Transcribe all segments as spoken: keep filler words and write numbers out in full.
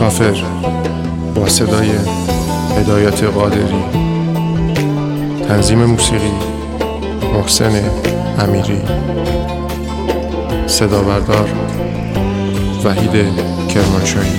مسافر با صدای هدایت قادری، تنظیم موسیقی محسن امیری، صدا بردار وحید کرمانشاهی.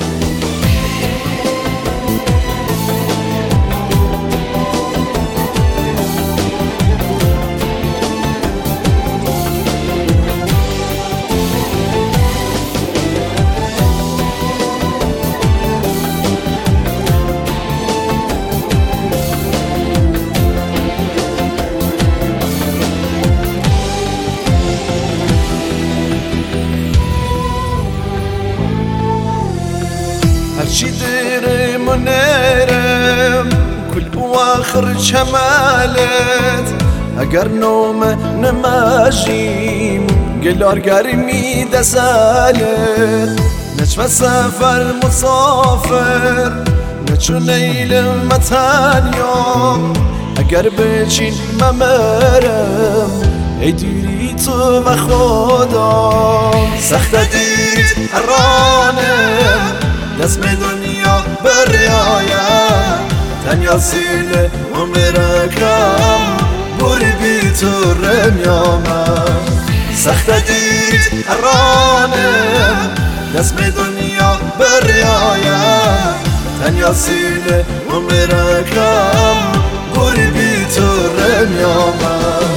هرچی درم و نرم کل بواخر جمالت اگر نوم نماجیم گلار گرمی دسالت نچو سفر مسافر نچو نیل متانیام اگر بچین ممرم ای دیری تو و خدا سخت دیت هرانم دست به دنیا بریایم تنیا سینه و مرکم بوری بی تو رمیامم سخت دید هرانم دست به دنیا بریایم تنیا سینه و مرکم بوری بی تو رمیامم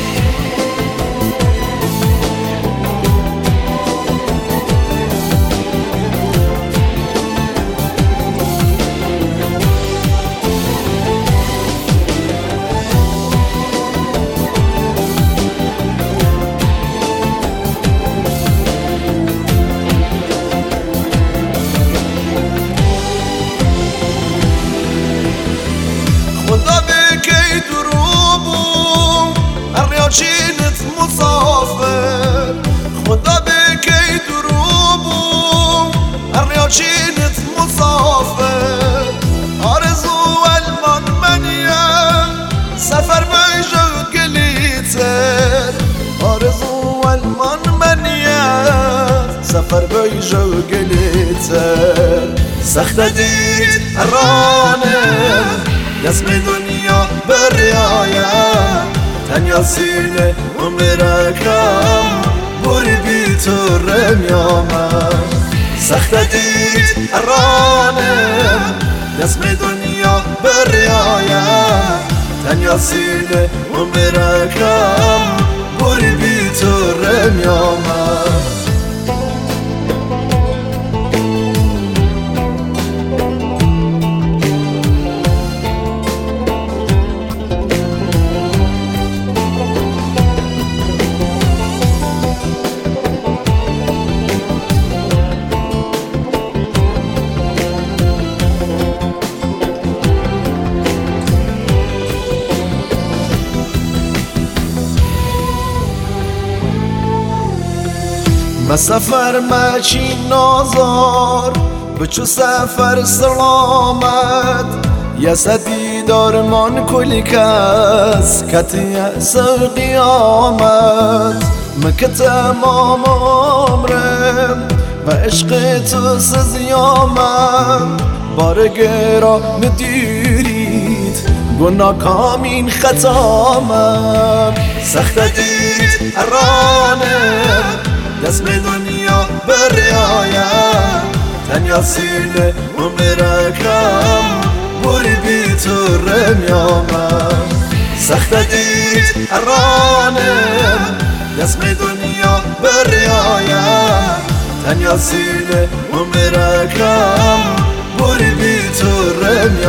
خدا بکی دروبو الریاچینت مسافر خدا بکی دروبو الریاچینت مسافر آرزو المان منیم سفر بیجو گلیتر آرزو المان منیم سفر بیجو گلیتر سخت دید هرانم دست به دنیا بریایم تنیا سینه و مرکم بوری بی تو رمیامم سخت دید هرانم دست به دنیا بریایم تنیا سینه و مرکم بوری بی تو رمیامم ما سفر ماشي نازار بچو سفر سلامت یا سدی دارمان کل کس کتی سر قیامت مکه تمام عمرم و عشق تو سزیامم بار گرا ندیرید گناه کامین خطامم سخت دید هرانم دست به دنیا بریایم تنیا سینه و مرکم بوری بی تو رمیامم سخت دید هرانم دست به دنیا بریایم تنیا سینه و مرکم بوری بی تو رمیامم